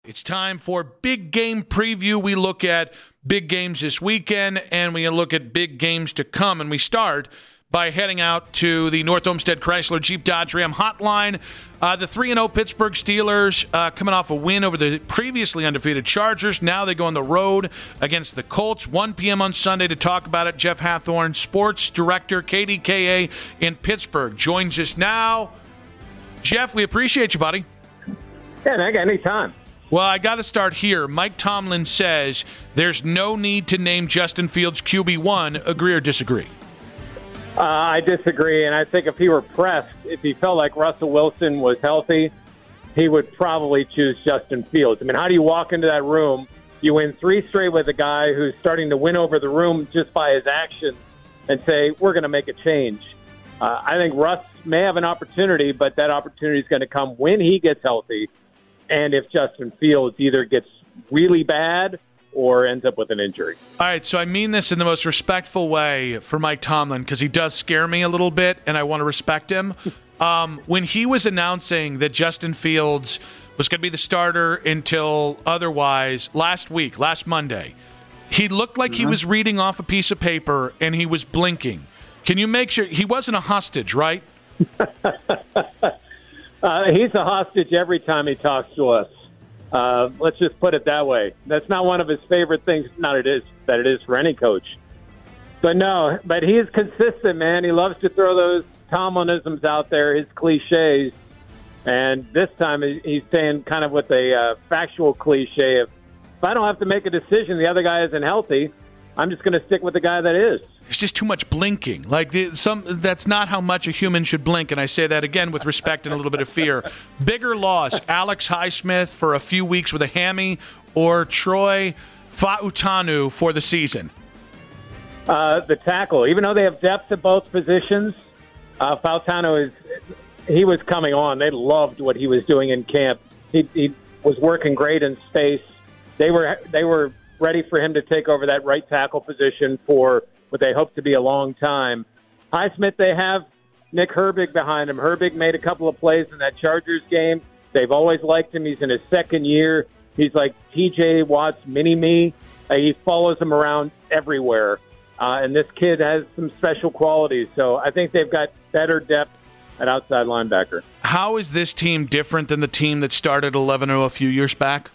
It's time for Big Game Preview. We look at big games this weekend, and we look at big games to come. And we start by heading out to the North Olmsted Chrysler Jeep Dodge Ram hotline. The 3-0 Pittsburgh Steelers coming off a win over the previously undefeated Chargers. Now they go on the road against the Colts. 1 p.m. on Sunday to talk about it. Jeff Hathhorn, sports director, KDKA in Pittsburgh, joins us now. Jeff, we appreciate you, buddy. Yeah, anytime. Well, I got to start here. Mike Tomlin says there's no need to name Justin Fields QB1. Agree or disagree? I disagree, and I think if he were pressed, if he felt like Russell Wilson was healthy, he would probably choose Justin Fields. I mean, how do you walk into that room, you win 3 straight with a guy who's starting to win over the room just by his actions, and say, we're going to make a change? I think Russ may have an opportunity, but that opportunity is going to come when he gets healthy. And if Justin Fields either gets really bad or ends up with an injury. All right, so I mean this in the most respectful way for Mike Tomlin because he does scare me a little bit, and I want to respect him. When he was announcing that Justin Fields was going to be the starter until otherwise last Monday, he looked like he was reading off a piece of paper, and he was blinking. Can you make sure he wasn't a hostage, right? He's a hostage every time he talks to us. Let's just put it that way. That's not one of his favorite things. Not it is that it is for any coach. But no, but he is consistent, man. He loves to throw those Tomlinisms out there, his cliches. And this time he's saying kind of with a factual cliche of, if I don't have to make a decision, the other guy isn't healthy, I'm just going to stick with the guy that is. It's just too much blinking. That's not how much a human should blink, and I say that again with respect and a little bit of fear. Bigger loss, Alex Highsmith for a few weeks with a hammy, or Troy Fautanu for the season? The tackle. Even though they have depth at both positions, Fautanu he was coming on. They loved what he was doing in camp. He was working great in space. They were ready for him to take over that right tackle position for what they hope to be a long time. Highsmith, they have Nick Herbig behind him. Herbig made a couple of plays in that Chargers game. They've always liked him. He's in his second year. He's like TJ Watt's mini-me. He follows him around everywhere. And this kid has some special qualities. So I think they've got better depth at outside linebacker. How is this team different than the team that started 11-0 a few years back?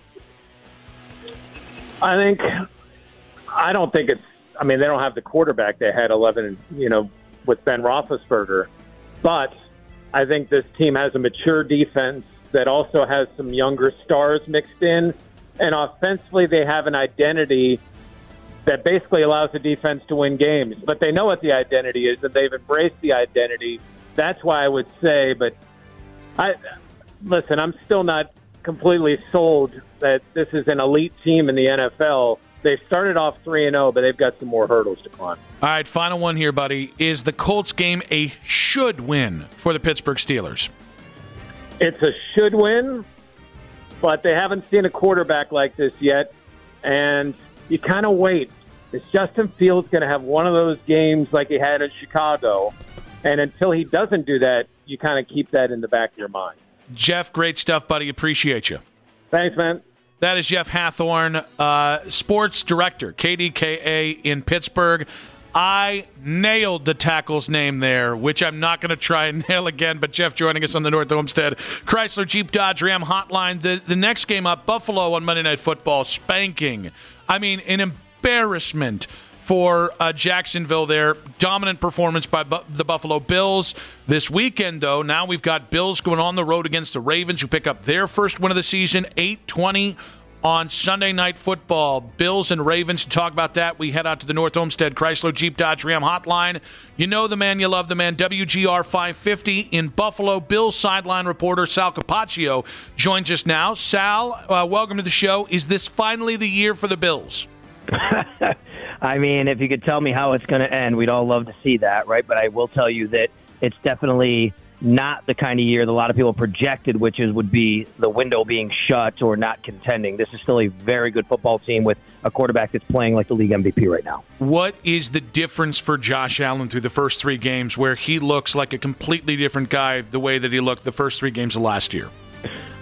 I don't think it's, I mean, they don't have the quarterback they had 11, with Ben Roethlisberger. But I think this team has a mature defense that also has some younger stars mixed in. And offensively, they have an identity that basically allows the defense to win games. But they know what the identity is, and they've embraced the identity. That's why I would say, but I'm still not completely sold that this is an elite team in the NFL. They started off 3-0, but they've got some more hurdles to climb. All right, final one here, buddy. Is the Colts game a should win for the Pittsburgh Steelers? It's a should win, but they haven't seen a quarterback like this yet, and you kind of wait. Is Justin Fields going to have one of those games like he had in Chicago? And until he doesn't do that, you kind of keep that in the back of your mind. Jeff, great stuff, buddy. Appreciate you. Thanks, man. That is Jeff Hathhorn, sports director, KDKA in Pittsburgh. I nailed the tackle's name there, which I'm not going to try and nail again, but Jeff joining us on the North Olmsted Chrysler Jeep Dodge Ram hotline. The next game up, Buffalo on Monday Night Football, spanking. I mean, an embarrassment for Jacksonville there. Dominant performance by the Buffalo Bills. This weekend, though, now we've got Bills going on the road against the Ravens, who pick up their first win of the season, 8:20 on Sunday Night Football. Bills and Ravens. To talk about that, we head out to the North Olmsted Chrysler Jeep Dodge Ram hotline. You know the man, you love the man. WGR 550 in Buffalo. Bills sideline reporter Sal Capaccio joins us now. Sal, welcome to the show. Is this finally the year for the Bills? I mean, if you could tell me how it's going to end, we'd all love to see that, right? But I will tell you that it's definitely not the kind of year that a lot of people projected, which would be the window being shut or not contending. This is still a very good football team with a quarterback that's playing like the league MVP right now. What is the difference for Josh Allen through the first 3 games where he looks like a completely different guy the way that he looked the first 3 games of last year?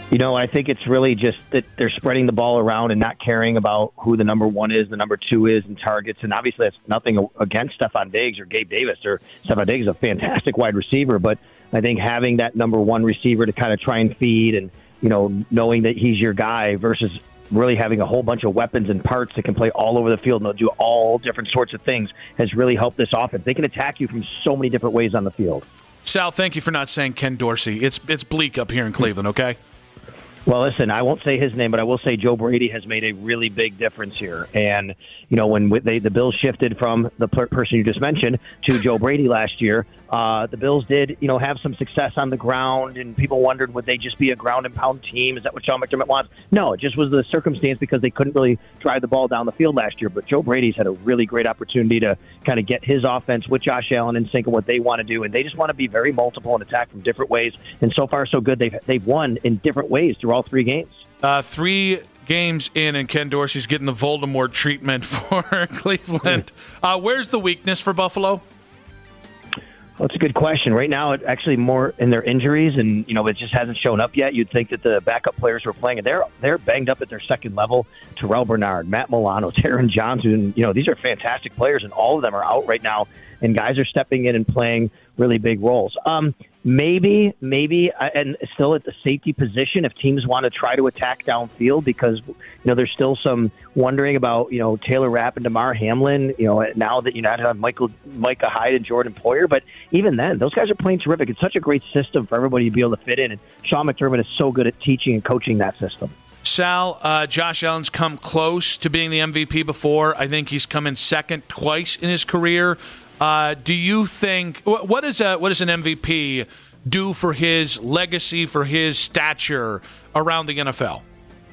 I think it's really just that they're spreading the ball around and not caring about who the number one is, the number two is, and targets. And obviously, that's nothing against Stephon Diggs or Gabe Davis. Stephon Diggs is a fantastic wide receiver, but I think having that number one receiver to kind of try and feed and, knowing that he's your guy versus really having a whole bunch of weapons and parts that can play all over the field and they'll do all different sorts of things has really helped this offense. They can attack you from so many different ways on the field. Sal, thank you for not saying Ken Dorsey. It's bleak up here in Cleveland, okay? Well, listen, I won't say his name, but I will say Joe Brady has made a really big difference here. And, when the Bills shifted from the person you just mentioned to Joe Brady last year, the Bills did, have some success on the ground, and people wondered, would they just be a ground and pound team? Is that what Sean McDermott wants? No, it just was the circumstance because they couldn't really drive the ball down the field last year. But Joe Brady's had a really great opportunity to kind of get his offense with Josh Allen in sync of what they want to do. And they just want to be very multiple and attack from different ways. And so far, so good. They've won in different ways through all 3 games. 3 games in, and Ken Dorsey's getting the Voldemort treatment for Cleveland. Where's the weakness for Buffalo? Well, it's a good question. Right now, it's actually more in their injuries, and it just hasn't shown up yet. You'd think that the backup players who are playing, and they're banged up at their second level. Terrell Bernard, Matt Milano, Taron Johnson. These are fantastic players, and all of them are out right now. And guys are stepping in and playing really big roles. Maybe, and still at the safety position if teams want to try to attack downfield because, there's still some wondering about, Taylor Rapp and DeMar Hamlin, now that you not have Micah Hyde and Jordan Poyer. But even then, those guys are playing terrific. It's such a great system for everybody to be able to fit in. And Sean McDermott is so good at teaching and coaching that system. Sal, Josh Allen's come close to being the MVP before. I think he's come in second twice in his career. Do you think what does an MVP do for his legacy, for his stature around the NFL?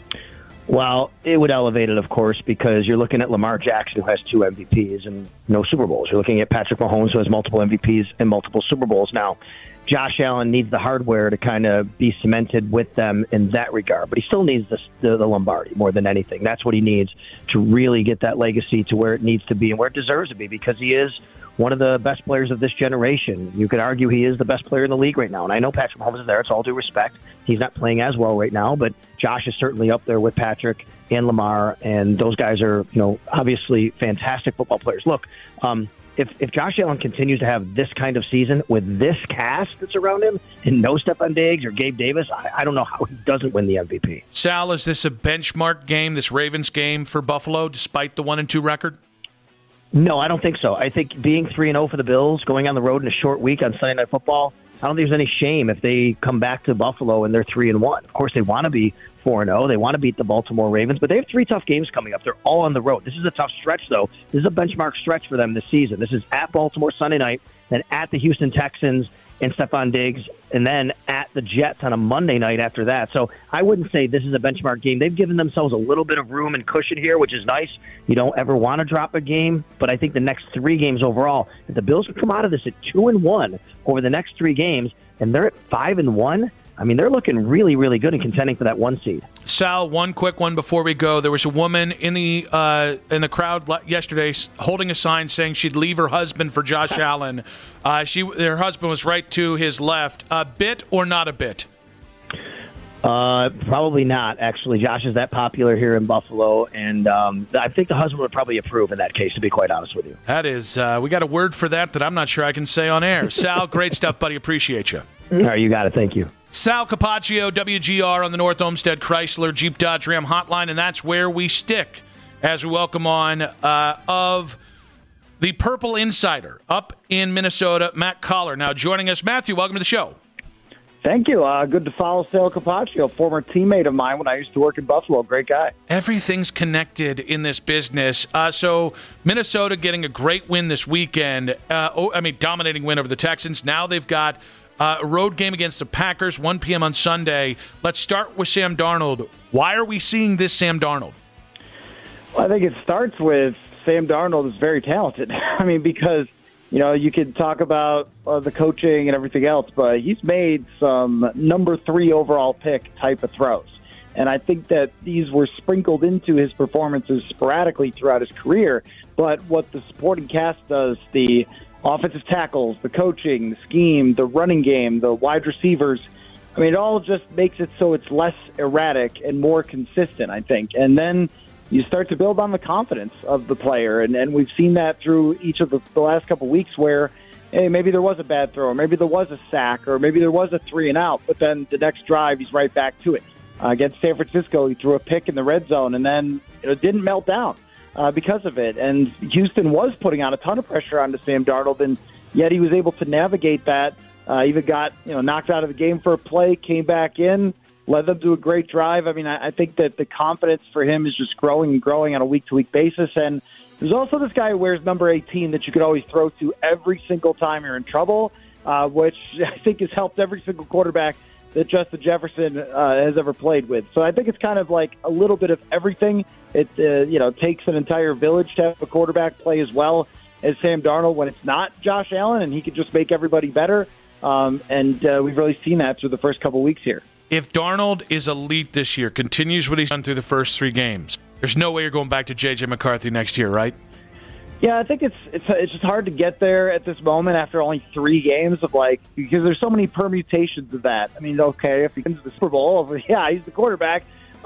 Well, it would elevate it, of course, because you're looking at Lamar Jackson, who has 2 MVPs and no Super Bowls. You're looking at Patrick Mahomes, who has multiple MVPs and multiple Super Bowls. Now, Josh Allen needs the hardware to kind of be cemented with them in that regard, but he still needs the Lombardi more than anything. That's what he needs to really get that legacy to where it needs to be and where it deserves to be, because he is one of the best players of this generation. You could argue he is the best player in the league right now. And I know Patrick Mahomes is there. It's all due respect. He's not playing as well right now, but Josh is certainly up there with Patrick and Lamar. And those guys are, obviously fantastic football players. Look, if Josh Allen continues to have this kind of season with this cast that's around him and no Stephon Diggs or Gabe Davis, I don't know how he doesn't win the MVP. Sal, is this a benchmark game, this Ravens game for Buffalo, despite the 1-2 record? No, I don't think so. I think being 3-0 for the Bills, going on the road in a short week on Sunday Night Football, I don't think there's any shame if they come back to Buffalo and they're 3-1. Of course, they want to be 4-0. They want to beat the Baltimore Ravens, but they have 3 tough games coming up. They're all on the road. This is a tough stretch, though. This is a benchmark stretch for them this season. This is at Baltimore Sunday night, then at the Houston Texans and Stephon Diggs, and then at the Jets on a Monday night after that. So I wouldn't say this is a benchmark game. They've given themselves a little bit of room and cushion here, which is nice. You don't ever want to drop a game, but I think the next 3 games overall, if the Bills come out of this at 2-1 over the next 3 games, and they're at 5-1, I mean, they're looking really, really good and contending for that 1 seed. Sal, one quick one before we go. There was a woman in the crowd yesterday holding a sign saying she'd leave her husband for Josh Allen. Her husband was right to his left. A bit or not a bit? Probably not, actually. Josh is that popular here in Buffalo, and I think the husband would probably approve in that case, to be quite honest with you. That is, we got a word for that I'm not sure I can say on air. Sal, great stuff, buddy. Appreciate you. All right, you got it. Thank you. Sal Capaccio, WGR on the North Olmsted Chrysler Jeep Dodge Ram hotline, and that's where we stick as we welcome on of the Purple Insider up in Minnesota, Matt Collar. Now joining us. Matthew, welcome to the show. Thank you. Good to follow Sal Capaccio, former teammate of mine when I used to work in Buffalo. Great guy. Everything's connected in this business. So Minnesota getting a great win this weekend. Dominating win over the Texans. Now they've got a road game against the Packers, 1 p.m. on Sunday. Let's start with Sam Darnold. Why are we seeing this Sam Darnold? Well, I think it starts with Sam Darnold is very talented. Because, you could talk about the coaching and everything else, but he's made some number 3 overall pick type of throws. And I think that these were sprinkled into his performances sporadically throughout his career. But what the supporting cast does, the offensive tackles, the coaching, the scheme, the running game, the wide receivers, I mean, it all just makes it so it's less erratic and more consistent, I think. And then you start to build on the confidence of the player. And we've seen that through each of the last couple of weeks where, hey, maybe there was a bad throw, or maybe there was a sack, or maybe there was a 3-and-out, but then the next drive he's right back to it. Against San Francisco, he threw a pick in the red zone and then didn't melt down because of it. And Houston was putting on a ton of pressure onto Sam Darnold, and yet he was able to navigate that. Even got knocked out of the game for a play, came back in, led them to a great drive. I mean, I think that the confidence for him is just growing and growing on a week-to-week basis. And there's also this guy who wears number 18 that you could always throw to every single time you're in trouble, which I think has helped every single quarterback that Justin Jefferson has ever played with. So I think it's kind of like a little bit of everything. It takes an entire village to have a quarterback play as well as Sam Darnold when it's not Josh Allen, and he could just make everybody better. And we've really seen that through the first couple weeks here. If Darnold is elite this year, continues what he's done through the first 3 games, there's no way you're going back to J.J. McCarthy next year, right? Yeah, I think it's just hard to get there at this moment after only 3 games because there's so many permutations of that. I mean, okay, if he wins the Super Bowl, yeah, he's the quarterback.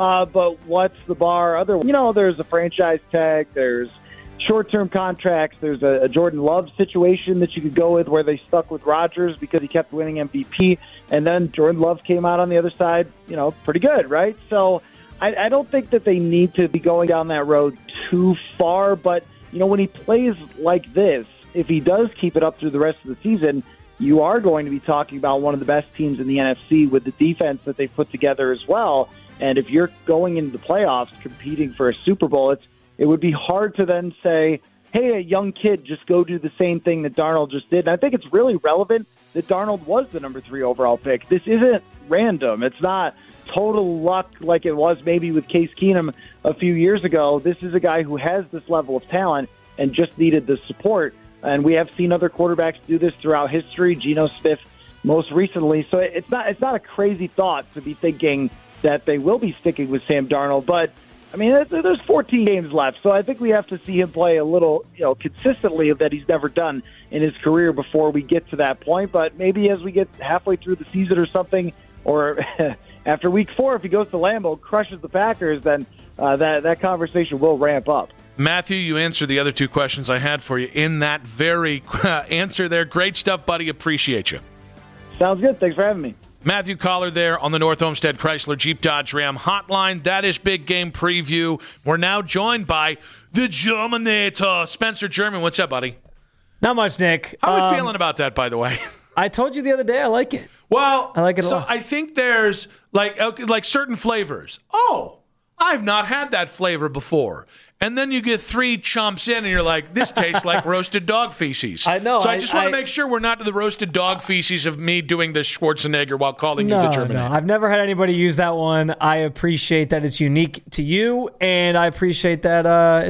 But what's the bar? There's a franchise tag. There's short-term contracts. There's a Jordan Love situation that you could go with where they stuck with Rodgers because he kept winning MVP, and then Jordan Love came out on the other side, pretty good, right? So I don't think that they need to be going down that road too far, but when he plays like this, if he does keep it up through the rest of the season, you are going to be talking about one of the best teams in the NFC with the defense that they've put together as well. And if you're going into the playoffs competing for a Super Bowl, it would be hard to then say, hey, a young kid, just go do the same thing that Darnold just did. And I think it's really relevant that Darnold was the number 3 overall pick. This isn't random. It's not total luck like it was maybe with Case Keenum a few years ago. This is a guy who has this level of talent and just needed the support. And we have seen other quarterbacks do this throughout history, Geno Smith most recently. So it's not a crazy thought to be thinking that they will be sticking with Sam Darnold. But, I mean, there's 14 games left, so I think we have to see him play a little, consistently that he's never done in his career before we get to that point. But maybe as we get halfway through the season or something, or after week 4, if he goes to Lambeau, crushes the Packers, then that conversation will ramp up. Matthew, you answered the other 2 questions I had for you in that very answer there. Great stuff, buddy. Appreciate you. Sounds good. Thanks for having me. Matthew Collar there on the North Olmsted Chrysler Jeep Dodge Ram hotline. That is Big Game Preview. We're now joined by the Germinator, Spencer German. What's up, buddy? Not much, Nick. How are we feeling about that, by the way? I told you the other day I like it. Well, I like it a so lot. I think there's like certain flavors. Oh, I've not had that flavor before. And then you get 3 chomps in, and you're like, this tastes like roasted dog feces. I know. So I just want to make sure we're not to the roasted dog feces of me doing the Schwarzenegger while calling you the Terminator. No, I've never had anybody use that one. I appreciate that it's unique to you, and I appreciate that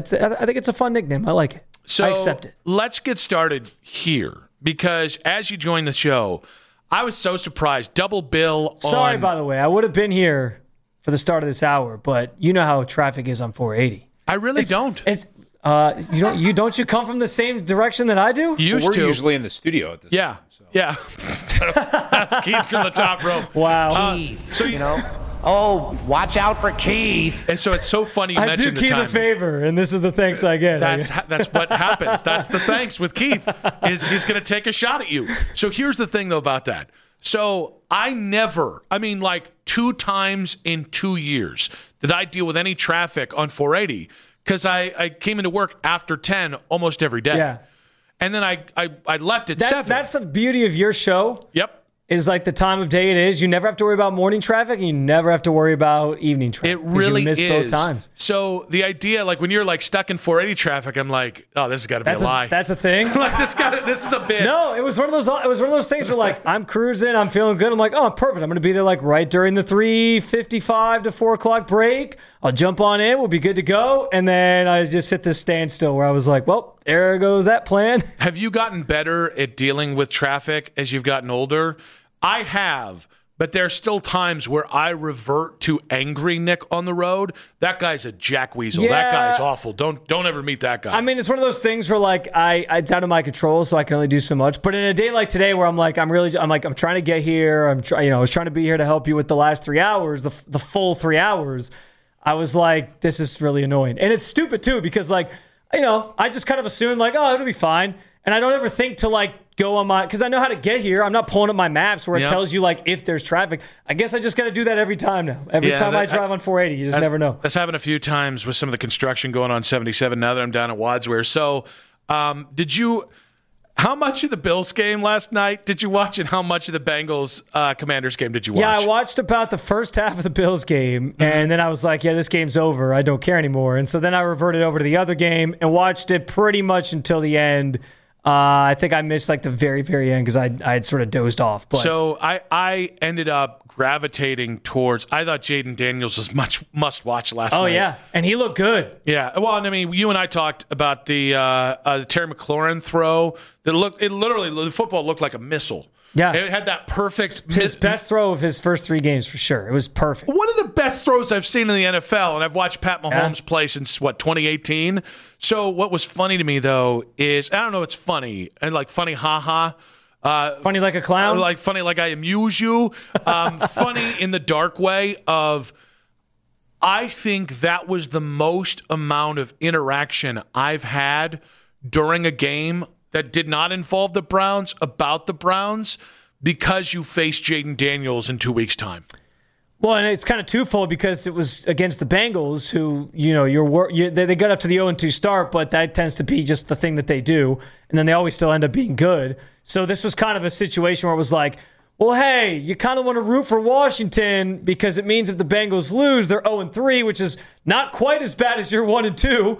I think it's a fun nickname. I like it. So I accept it. Let's get started here, because as you joined the show, I was so surprised. Double bill on... Sorry, by the way. I would have been here for the start of this hour, but you know how traffic is on 480. I really don't. It's don't you come from the same direction that I do? We're usually in the studio at this point. So. Yeah. That's Keith from the top rope. Wow. So oh, watch out for Keith. And so it's so funny you mentioned the time. I do timing. Keith a favor, and this is the thanks I get. That's what happens. That's the thanks with Keith, is he's going to take a shot at you. So here's the thing, though, about that. So I 2 times in 2 years did I deal with any traffic on 480, because I came into work after 10 almost every day. Yeah. And then I left at 7. That's the beauty of your show. Yep. Is like the time of day it is. You never have to worry about morning traffic, and you never have to worry about evening traffic. It really you miss is. both times. So the idea, like when you're like stuck in 480 traffic, I'm like, oh, this has got to be a lie. That's a thing. Like this is a bit. No, it was one of those. It was one of those things where like I'm cruising, I'm feeling good. I'm like, oh, perfect. I'm going to be there like right during the 3:55 to 4 o'clock break. I'll jump on in. We'll be good to go. And then I just hit this standstill where I was like, well, there goes that plan. Have you gotten better at dealing with traffic as you've gotten older? I have, but there's still times where I revert to angry Nick on the road. That guy's a jack weasel. Yeah. That guy's awful. Don't ever meet that guy. I mean, it's one of those things where like it's out of my control, so I can only do so much. But in a day like today, where I'm trying to get here. I was trying to be here to help you with the last 3 hours, the full 3 hours. I was like, this is really annoying. And it's stupid, too, because, like, I just kind of assume, like, oh, it'll be fine. And I don't ever think to, like, go on because I know how to get here. I'm not pulling up my maps where it tells you, like, if there's traffic. I guess I just got to do that every time now. Every time I drive on 480, you just never know. That's happened a few times with some of the construction going on 77 now that I'm down at Wadsworth. So, how much of the Bills game last night did you watch, and how much of the Bengals Commanders game did you watch? Yeah, I watched about the first half of the Bills game, and then I was like, yeah, this game's over. I don't care anymore. And so then I reverted over to the other game and watched it pretty much until the end. I think I missed like the very, very end because I had sort of dozed off. But. So I ended up gravitating towards. I thought Jaden Daniels was much must-watch last night. Oh, yeah. And he looked good. Yeah. Well, I mean, you and I talked about the Terry McLaurin throw. The football looked like a missile. Yeah. It had that perfect... His best throw of his first 3 games, for sure. It was perfect. One of the best throws I've seen in the NFL, and I've watched Pat Mahomes play since, 2018? So what was funny to me, though, is... I don't know, it's funny. And like funny ha-ha. Funny like a clown? Like funny like I amuse you. Funny in the dark way of... I think that was the most amount of interaction I've had during a game that did not involve the Browns about the Browns because you face Jaden Daniels in 2 weeks' time. Well, and it's kind of twofold because it was against the Bengals who, they got up to the 0-2 start, but that tends to be just the thing that they do. And then they always still end up being good. So this was kind of a situation where it was like, well, hey, you kind of want to root for Washington because it means if the Bengals lose, they're 0-3, which is not quite as bad as your 1-2.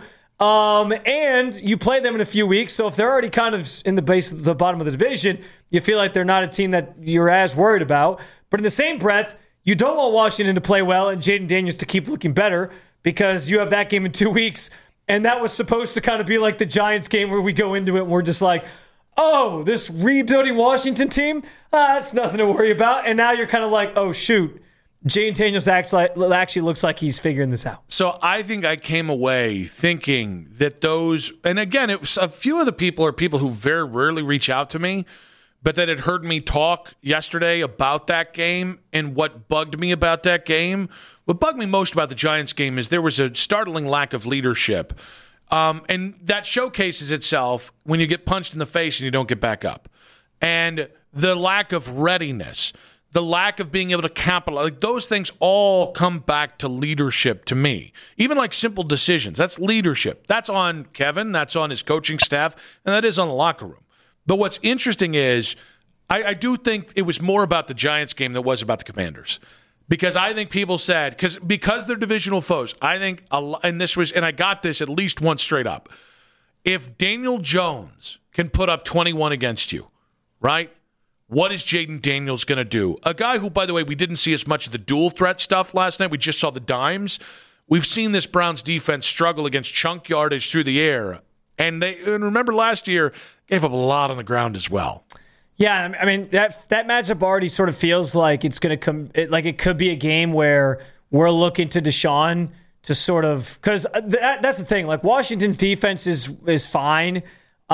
And you play them in a few weeks, so if they're already kind of in the bottom of the division, you feel like they're not a team that you're as worried about. But in the same breath, you don't want Washington to play well and Jaden Daniels to keep looking better because you have that game in 2 weeks, and that was supposed to kind of be like the Giants game where we go into it and we're just like, oh, this rebuilding Washington team, that's nothing to worry about. And now you're kind of like, oh, shoot. Jaden Daniels actually looks like he's figuring this out. So I think I came away thinking that and again, it was a few of the people are people who very rarely reach out to me, but that had heard me talk yesterday about that game. And what bugged me about that game, what bugged me most about the Giants game is there was a startling lack of leadership. And that showcases itself when you get punched in the face and you don't get back up. And the lack of readiness, the lack of being able to capitalize, like those things all come back to leadership to me. Even like simple decisions, that's leadership. That's on Kevin, that's on his coaching staff, and that is on the locker room. But what's interesting is I do think it was more about the Giants game than it was about the Commanders. Because I think people said, because they're divisional foes, I think, and I got this at least once straight up, if Daniel Jones can put up 21 against you, right? What is Jaden Daniels going to do? A guy who, by the way, we didn't see as much of the dual threat stuff last night. We just saw the dimes. We've seen this Browns defense struggle against chunk yardage through the air. And remember last year, gave up a lot on the ground as well. Yeah, I mean, that matchup already sort of feels like it's going to come, like it could be a game where we're looking to Deshaun to sort of, because that's the thing, like Washington's defense is fine.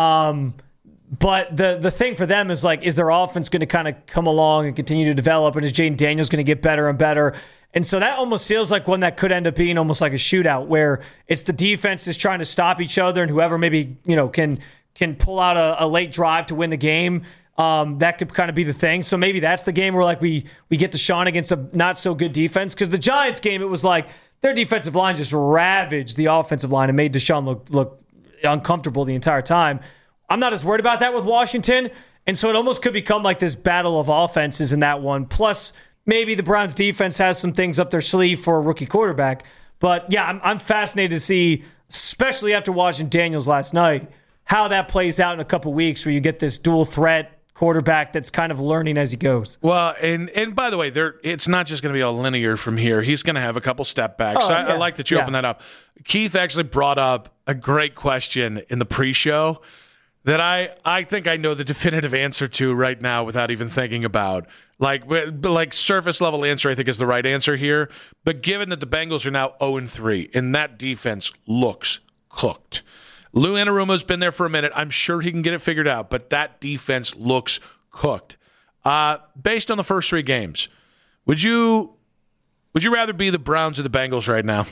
But the thing for them is like, is their offense going to kind of come along and continue to develop? And is Jaden Daniels going to get better and better? And so that almost feels like one that could end up being almost like a shootout where it's the defense is trying to stop each other and whoever maybe, can pull out a late drive to win the game. That could kind of be the thing. So maybe that's the game where like we get Deshaun against a not so good defense. Because the Giants game, it was like their defensive line just ravaged the offensive line and made Deshaun look uncomfortable the entire time. I'm not as worried about that with Washington. And so it almost could become like this battle of offenses in that one. Plus, maybe the Browns defense has some things up their sleeve for a rookie quarterback. But yeah, I'm fascinated to see, especially after watching Daniels last night, how that plays out in a couple weeks where you get this dual threat quarterback that's kind of learning as he goes. Well, and by the way, it's not just going to be all linear from here. He's going to have a couple step backs. So I like that you opened that up. Keith actually brought up a great question in the pre-show that I think I know the definitive answer to right now without even thinking about. Like surface level answer, I think is the right answer here. But given that the Bengals are now 0-3 and that defense looks cooked. Lou Anarumo's been there for a minute. I'm sure he can get it figured out, but that defense looks cooked. Based on the first 3 games, would you rather be the Browns or the Bengals right now?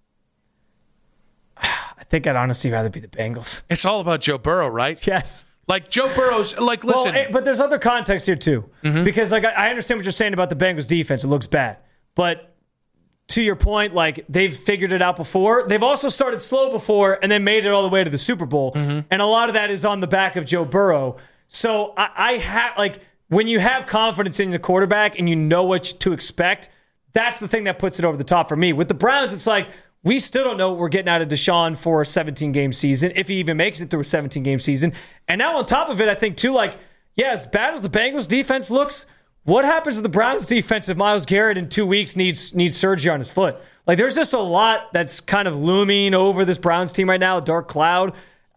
I think I'd honestly rather be the Bengals. It's all about Joe Burrow, right? Yes. Like Joe Burrow's, like, listen. Well, but there's other context here too, because like I understand what you're saying about the Bengals defense. It looks bad, but to your point, like they've figured it out before. They've also started slow before and then made it all the way to the Super Bowl, and a lot of that is on the back of Joe Burrow. So I have like when you have confidence in the quarterback and you know what to expect, that's the thing that puts it over the top for me. With the Browns, it's like, we still don't know what we're getting out of Deshaun for a 17-game season, if he even makes it through a 17-game season. And now on top of it, I think, too, like, yeah, as bad as the Bengals defense looks, what happens to the Browns defense if Myles Garrett in 2 weeks needs surgery on his foot? Like, there's just a lot that's kind of looming over this Browns team right now, a dark cloud.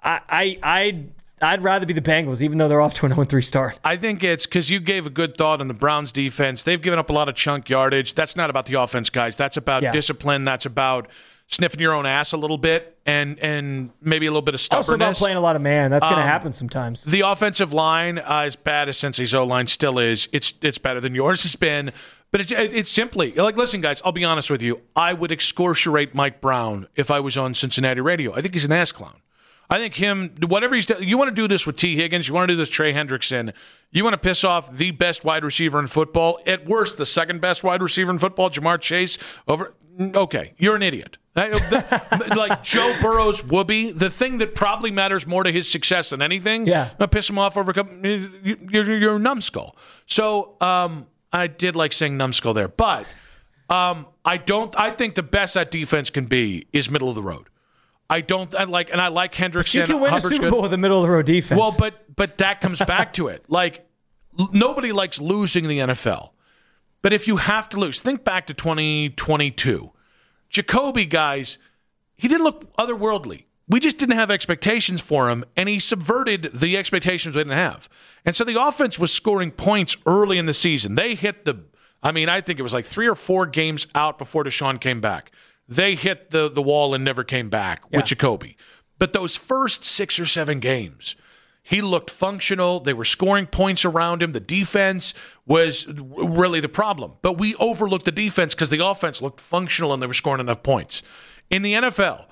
I'd rather be the Bengals, even though they're off to an 0-3 start. I think it's because you gave a good thought on the Browns defense. They've given up a lot of chunk yardage. That's not about the offense, guys. That's about discipline. That's about sniffing your own ass a little bit and maybe a little bit of stubbornness. Also about playing a lot of man. That's going to happen sometimes. The offensive line, as bad as Cincy's O-line still is, it's better than yours has been. But it's simply, like, listen, guys, I'll be honest with you. I would excoriate Mike Brown if I was on Cincinnati radio. I think he's an ass clown. I think whatever he's done, you want to do this with T. Higgins, you want to do this Trey Hendrickson, you want to piss off the best wide receiver in football, at worst, the second best wide receiver in football, Jamar Chase, okay, you're an idiot. Like Joe Burrow's whoopee, the thing that probably matters more to his success than anything, piss him off over you're a numbskull. So I did like saying numbskull there, but I think the best that defense can be is middle of the road. I like Hendrickson. But you can win a Super Bowl with a middle of the road defense. Well, but that comes back to it. Like, nobody likes losing in the NFL. But if you have to lose, think back to 2022. Jacoby, guys, he didn't look otherworldly. We just didn't have expectations for him, and he subverted the expectations we didn't have. And so the offense was scoring points early in the season. They hit I think it was like 3 or 4 games out before Deshaun came back. They hit the wall and never came back with Jacoby. But those first 6 or 7 games, he looked functional. They were scoring points around him. The defense was really the problem. But we overlooked the defense because the offense looked functional and they were scoring enough points. In the NFL,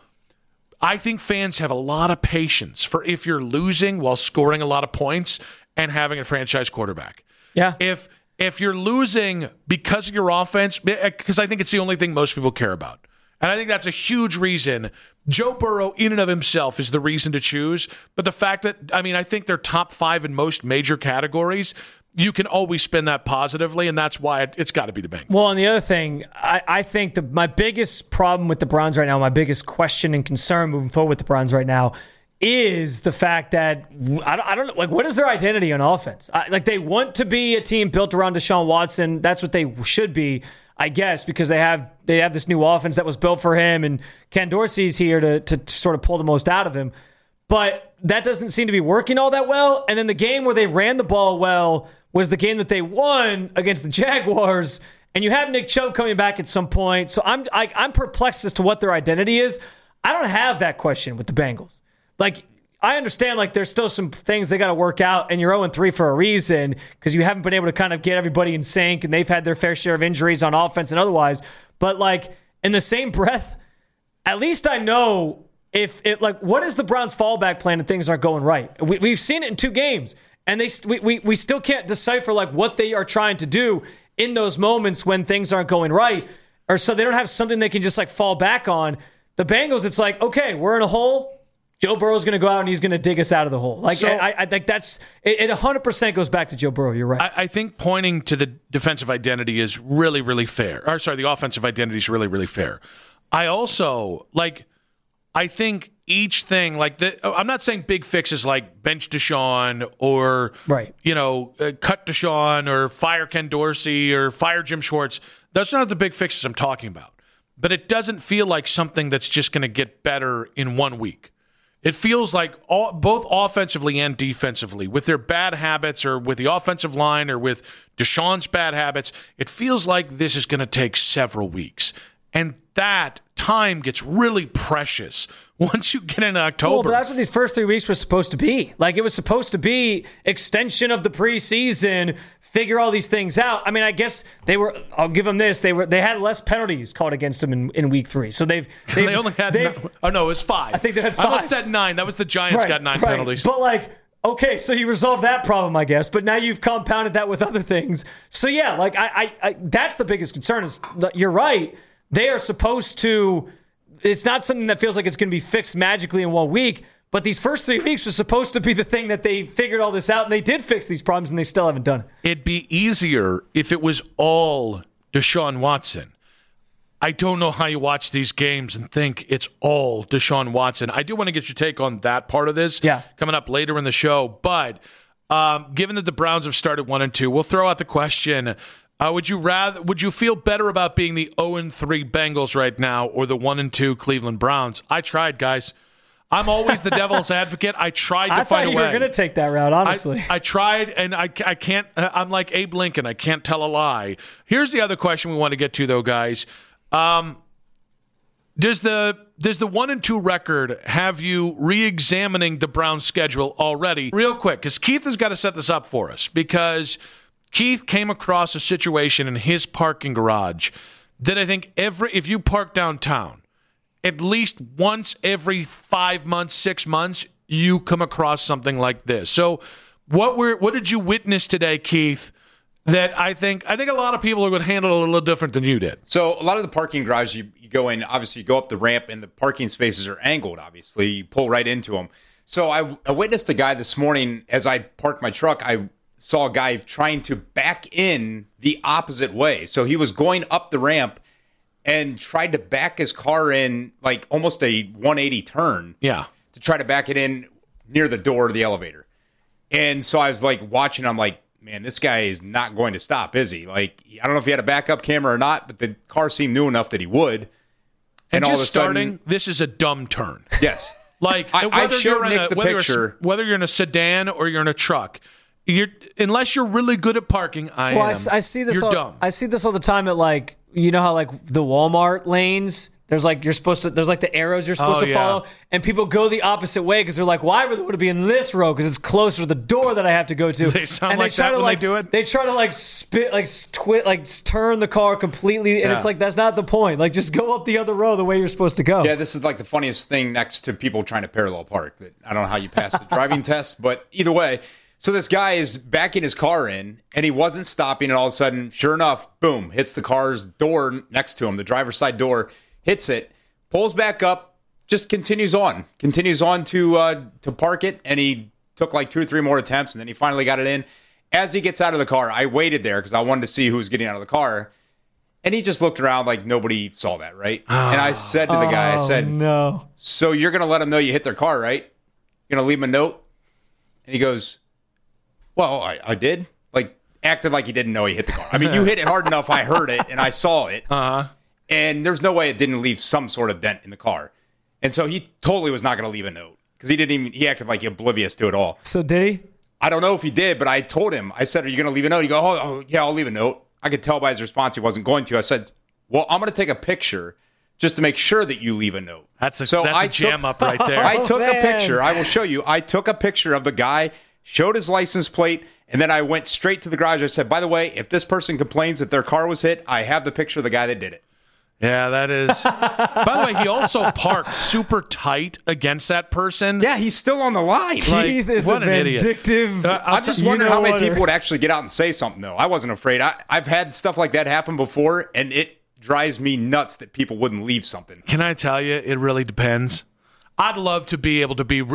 I think fans have a lot of patience for if you're losing while scoring a lot of points and having a franchise quarterback. Yeah. If you're losing because of your offense, because I think it's the only thing most people care about. And I think that's a huge reason. Joe Burrow, in and of himself, is the reason to choose. But the fact that, I think they're top 5 in most major categories, you can always spin that positively, and that's why it's got to be the Bengals. Well, and the other thing, I think my biggest problem with the Browns right now, my biggest question and concern moving forward with the Browns right now is the fact that, I don't know, like, what is their identity on offense? They want to be a team built around Deshaun Watson. That's what they should be, I guess, because they have this new offense that was built for him, and Ken Dorsey's here to sort of pull the most out of him. But that doesn't seem to be working all that well. And then the game where they ran the ball well was the game that they won against the Jaguars. And you have Nick Chubb coming back at some point. So I'm perplexed as to what their identity is. I don't have that question with the Bengals. Like, I understand, like, there's still some things they got to work out, and you're 0-3 for a reason because you haven't been able to kind of get everybody in sync, and they've had their fair share of injuries on offense and otherwise. But, like, in the same breath, at least I know what is the Browns' fallback plan if things aren't going right? We've seen it in 2 games, and we still can't decipher, like, what they are trying to do in those moments when things aren't going right, or so they don't have something they can just, like, fall back on. The Bengals, it's like, okay, we're in a hole. Joe Burrow's going to go out and he's going to dig us out of the hole. Like, so, I think that's it. 100% goes back to Joe Burrow. You're right. I think pointing to the defensive identity is really, really fair. Or sorry, the offensive identity is really, really fair. I also I think each thing I'm not saying big fixes like bench Deshaun or cut Deshaun or fire Ken Dorsey or fire Jim Schwartz. That's not the big fixes I'm talking about. But it doesn't feel like something that's just going to get better in 1 week. It feels like both offensively and defensively, with their bad habits or with the offensive line or with Deshaun's bad habits, it feels like this is going to take several weeks. And that time gets really precious once you get into October. Well, but that's what these first 3 weeks were supposed to be. Like, it was supposed to be extension of the preseason, figure all these things out. I mean, I guess I'll give them this, they had less penalties called against them in week 3. So they only had it was 5. I think they had 5. I almost said 9. That was the Giants got 9 penalties. But like, okay, so you resolved that problem, I guess, but now you've compounded that with other things. So yeah, like I that's the biggest concern is you're right. They are supposed to, it's not something that feels like it's going to be fixed magically in 1 week, but these first 3 weeks were supposed to be the thing that they figured all this out, and they did fix these problems, and they still haven't done it. It'd be easier if it was all Deshaun Watson. I don't know how you watch these games and think it's all Deshaun Watson. I do want to get your take on that part of this coming up later in the show, but given that the Browns have started 1-2, we'll throw out the question, would you feel better about being the 0-3 Bengals right now or the 1-2 Cleveland Browns? I tried, guys. I'm always the devil's advocate. I tried to find a way. I thought you were going to take that route, honestly. I tried, and I can't. I'm like Abe Lincoln. I can't tell a lie. Here's the other question we want to get to, though, guys. Does the 1-2 record have you re-examining the Browns' schedule already? Real quick, because Keith has got to set this up for us, because Keith came across a situation in his parking garage that I think if you park downtown, at least once every 5 months, 6 months, you come across something like this. So what did you witness today, Keith, that I think a lot of people would handle it a little different than you did? So a lot of the parking garages, you go in, obviously you go up the ramp and the parking spaces are angled, obviously. You pull right into them. So I witnessed a guy this morning as I parked my truck. I saw a guy trying to back in the opposite way. So he was going up the ramp and tried to back his car in like almost a 180 turn. Yeah. To try to back it in near the door of the elevator. And so I was like watching, I'm like, man, this guy is not going to stop, is he? Like, I don't know if he had a backup camera or not, but the car seemed new enough that he would. And all of a sudden, this is a dumb turn. Yes. Like, I showed Nick the picture. Whether you're in a sedan or you're in a truck, unless you're really good at parking, I see this. You're dumb. I see this all the time at, like, you know how like the Walmart lanes, there's like there's like the arrows you're supposed to follow, and people go the opposte way because they're like, why would it be in this row? Because it's closer to the door that I have to go to. They sound like that when they do it. They try to like turn the car completely, and it's like that's not the point. Like, just go up the other row the way you're supposed to go. Yeah, this is like the funniest thing next to people trying to parallel park. That I don't know how you pass the driving test, but either way. So this guy is backing his car in, and he wasn't stopping, and all of a sudden, sure enough, boom, hits the car's door next to him, the driver's side door, hits it, pulls back up, just continues on to park it, and he took like 2 or 3 more attempts, and then he finally got it in. As he gets out of the car, I waited there because I wanted to see who was getting out of the car, and he just looked around like nobody saw that, right? And I said to the guy, I said, no. So you're going to let him know you hit their car, right? You're going to leave him a note? And he goes, well, I did. Like, acted like he didn't know he hit the car. I mean, you hit it hard enough. I heard it, and I saw it. Uh-huh. And there's no way it didn't leave some sort of dent in the car. And so he totally was not going to leave a note because he acted like oblivious to it all. So did he? I don't know if he did, but I told him. I said, are you going to leave a note? He goes, oh, yeah, I'll leave a note. I could tell by his response he wasn't going to. I said, well, I'm going to take a picture just to make sure that you leave a note. That's a jam up right there. I took a picture. I will show you. I took a picture of the guy, showed his license plate, and then I went straight to the garage. I said, by the way, if this person complains that their car was hit, I have the picture of the guy that did it. Yeah, that is. By the way, he also parked super tight against that person. Yeah, he's still on the line. Keith is what a an vindictive. idiot. I'm just wondering how many people would actually get out and say something, though. I wasn't afraid. I've had stuff like that happen before, and it drives me nuts that people wouldn't leave something. Can I tell you, it really depends. I'd love to be able to be.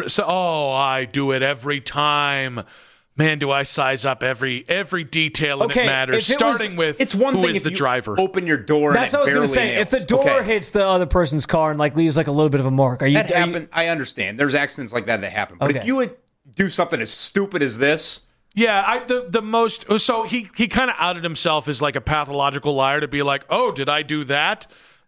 I do it every time. Man, do I size up every detail and it matters. Starting with it's one who thing is if the you driver. Open your door. That's what I was going to say. Nails. If the door hits the other person's car and like leaves like a little bit of a mark, that happened. I understand. There's accidents like that happen. But if you would do something as stupid as this. Yeah, the most. So he kind of outed himself as like a pathological liar to be like, oh, did I do that?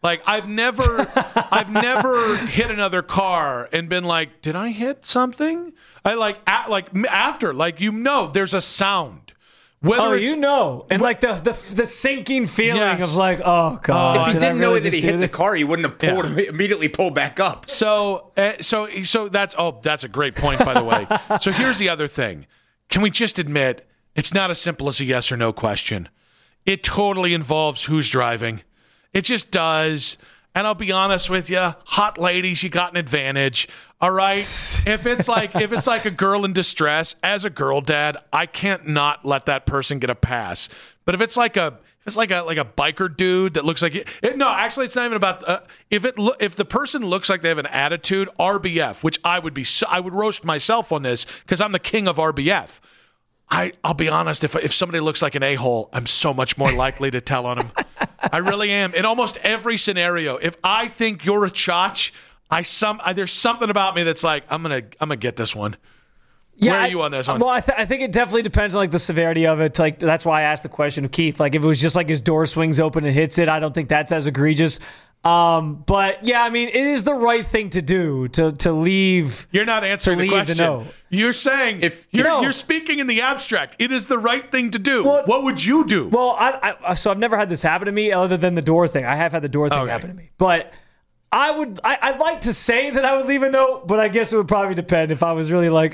Like I've never hit another car and been like, did I hit something? After, there's a sound. Whether and like the sinking feeling of like, oh god. If he didn't know that he hit the car, he wouldn't have immediately pulled back up. So that's a great point, by the way. So here's the other thing. Can we just admit it's not as simple as a yes or no question? It totally involves who's driving. It just does. And I'll be honest with you, hot ladies, you got an advantage. All right. If it's like a girl in distress, as a girl dad, I can't not let that person get a pass. But if it's like a biker dude that looks like no, actually, it's not even about if the person looks like they have an attitude, RBF, which I would roast myself on this because I'm the king of RBF. I'll be honest, if somebody looks like an a-hole, I'm so much more likely to tell on him. I really am. In almost every scenario, if I think you're a chotch, there's something about me that's like, I'm gonna get this one. Yeah, where are you on this one? Well, I think it definitely depends on like the severity of it. Like that's why I asked the question of Keith. Like if it was just like his door swings open and hits it, I don't think that's as egregious. But yeah, I mean, it is the right thing to do to leave. You're not answering the question. You're saying you're speaking in the abstract. It is the right thing to do. Well, what would you do? Well, so I've never had this happen to me other than the door thing. I have had the door thing happen to me, but I'd like to say that I would leave a note, but I guess it would probably depend if I was really like,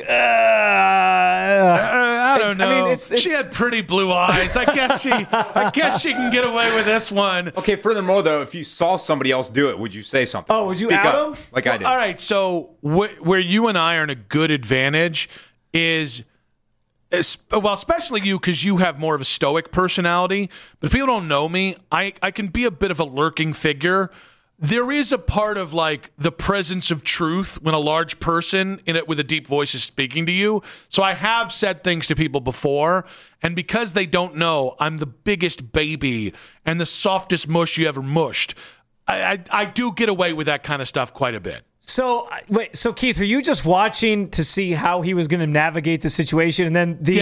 I don't know. I mean, she had pretty blue eyes. I guess she can get away with this one. Okay. Furthermore, though, if you saw somebody else do it, would you say something? Oh, would you out him? Like I did. All right. So where you and I are in a good advantage is, well, especially you because you have more of a stoic personality. But if people don't know me, I can be a bit of a lurking figure. There is a part of like the presence of truth when a large person in it with a deep voice is speaking to you. So I have said things to people before, and because they don't know, I'm the biggest baby and the softest mush you ever mushed. I do get away with that kind of stuff quite a bit. So wait, so Keith, were you just watching to see how he was going to navigate the situation, and then the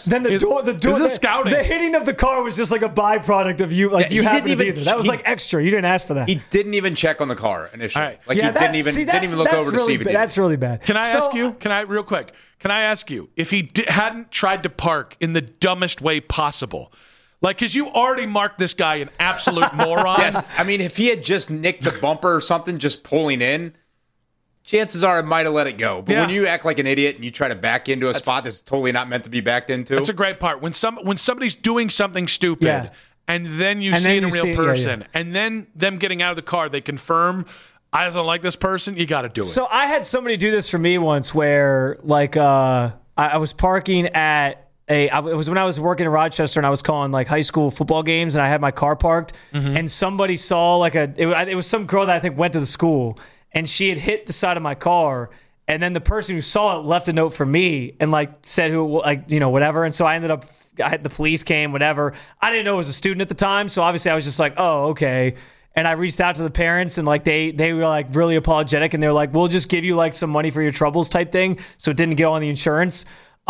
scouting. The hitting of the car was just like a byproduct of you, like you happened to be there. That was like extra. You didn't ask for that. He didn't even check on the car initially. All right. Like he didn't even look over to see if it did. That's really bad. Can I ask you? Can I ask you if he hadn't tried to park in the dumbest way possible? Like, because you already marked this guy an absolute moron. Yes. I mean, if he had just nicked the bumper or something, just pulling in, chances are I might have let it go. But when you act like an idiot and you try to back into a spot that's totally not meant to be backed into. That's a great part. When somebody's doing something stupid and then you see it in real person and then them getting out of the car, they confirm, I don't like this person, you got to do it. So I had somebody do this for me once where like I was parking at it was when I was working in Rochester and I was calling like high school football games and I had my car parked and somebody saw like it was some girl that I think went to the school and she had hit the side of my car and then the person who saw it left a note for me and like said who, like, you know, whatever. And so the police came, whatever. I didn't know it was a student at the time. So obviously I was just like, oh, okay. And I reached out to the parents and like they were like really apologetic and they were like, we'll just give you like some money for your troubles type thing. So it didn't go on the insurance.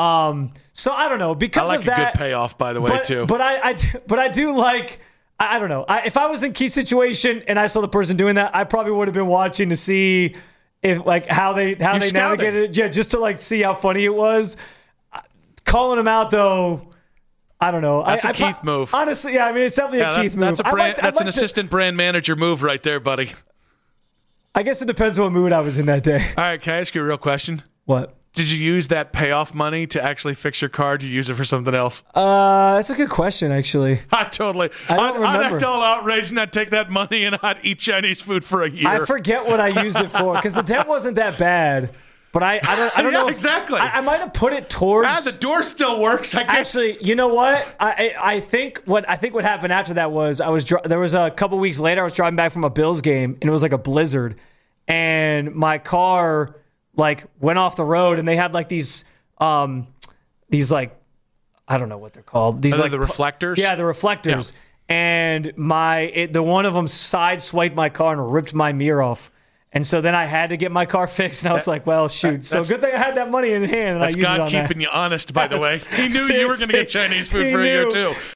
So I don't know because I like of that. A good payoff, by the way, too. But I do like. I don't know. If I was in Keith's situation and I saw the person doing that, I probably would have been watching to see if like how they navigated it. Yeah, just to like see how funny it was. Calling him out though, I don't know. That's a Keith move. Honestly, yeah. I mean, it's definitely a Keith move. That's an assistant brand manager move right there, buddy. I guess it depends on what mood I was in that day. All right, can I ask you a real question? What? Did you use that payoff money to actually fix your car? Did you use it for something else? That's a good question, actually. I'd act all outraged and I'd take that money and I'd eat Chinese food for a year. I forget what I used it for because the dent wasn't that bad. But I don't know. Exactly. I might have put it towards. The door still works. I guess. Actually, you know what? I think what happened after that was there was a couple weeks later. I was driving back from a Bills game and it was like a blizzard, and my car like went off the road and they had like these like, I don't know what they're called. These like the reflectors. Yeah, the reflectors. Yeah. And the one of them side swiped my car and ripped my mirror off. And so then I had to get my car fixed, and I was like, "Well, shoot." So good thing I had that money in hand, and I used it on that. That's God keeping you honest, by the way. He knew you were going to get Chinese food for a year too.